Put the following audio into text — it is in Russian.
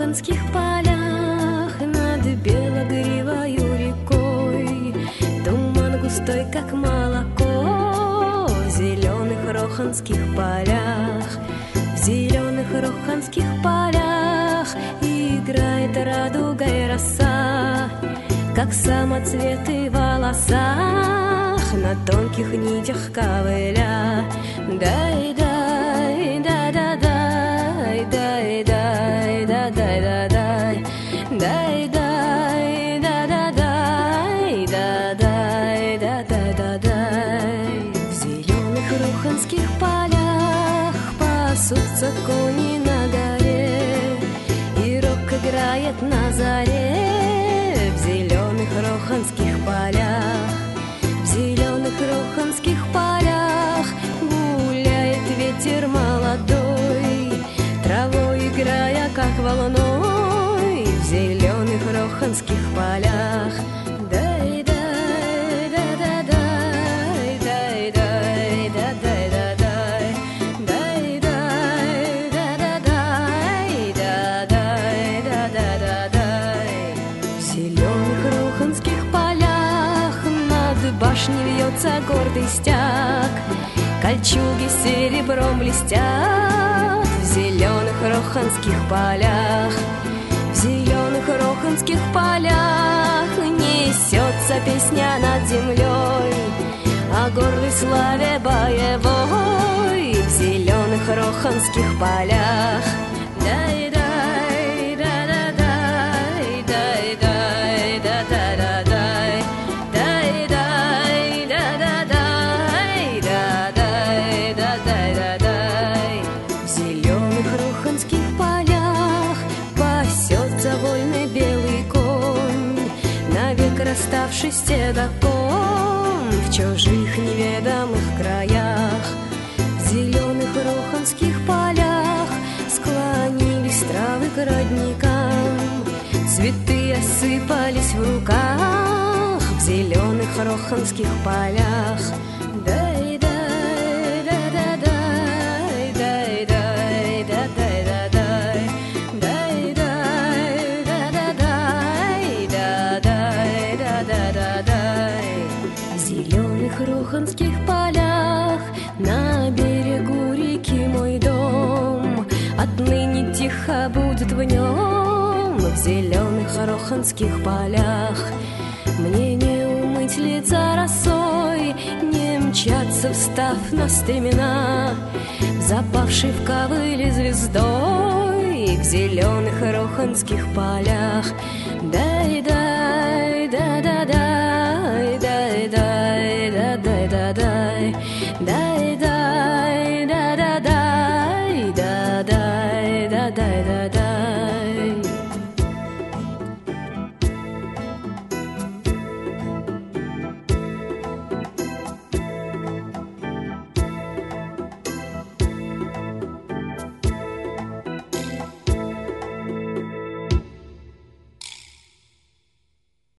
роханских полях над белогривою рекой туман густой, как молоко, в зеленых роханских полях, в зеленых роханских полях играет радугой роса, как самоцветы в волосах на тонких нитях ковыля. Дай-дай, да-да-дай, дай-дай, да-дай-да-дай, дай-дай, да-да-дай, да-дай, да-дай-да-дай. В зеленых роханских полях пасутся кони на горе, и рог играет на заре. В зеленых роханских полях, в зеленых роханских полях гуляет ветер молодой, травой играя, как волной. В зеленых роханских полях. Дай-дай, да-да-дай, дай-дай, да-дай-да-дай, дай-дай, да-да-дай, да-дай, да-да-да-дай. В зеленых роханских полях над башней вьется гордый стяг, кольчуги серебром блестят. В зеленых роханских полях, в зеленых роханских полях несется песня над землей о гордой славе боевой. В зеленых роханских полях. Дай-дай, да-да-дай, дай-дай, да-да-да-дай, дай-дай, да-да-дай, да-дай, да-дай-да-дай. В зеленых роханских полях пасется вольный белый конь, навек расставшись с седаком в чужих неведомых краях. В зеленых роханских полях склонились травы к родникам, цветы осыпались в руках. В зеленых роханских полях. Дай-дай, да-да-дай, дай-дай, да-дай-да-дай, дай-дай, да-да-дай, да-дай, да-да-да-дай. В зеленых роханских полях на берегу реки мой дом отныне тихо будет в нем. В зеленых роханских полях мне не умыть лица росой, не мчаться, встав на стремена, запавшей в ковыле звездой. В зеленых роханских полях.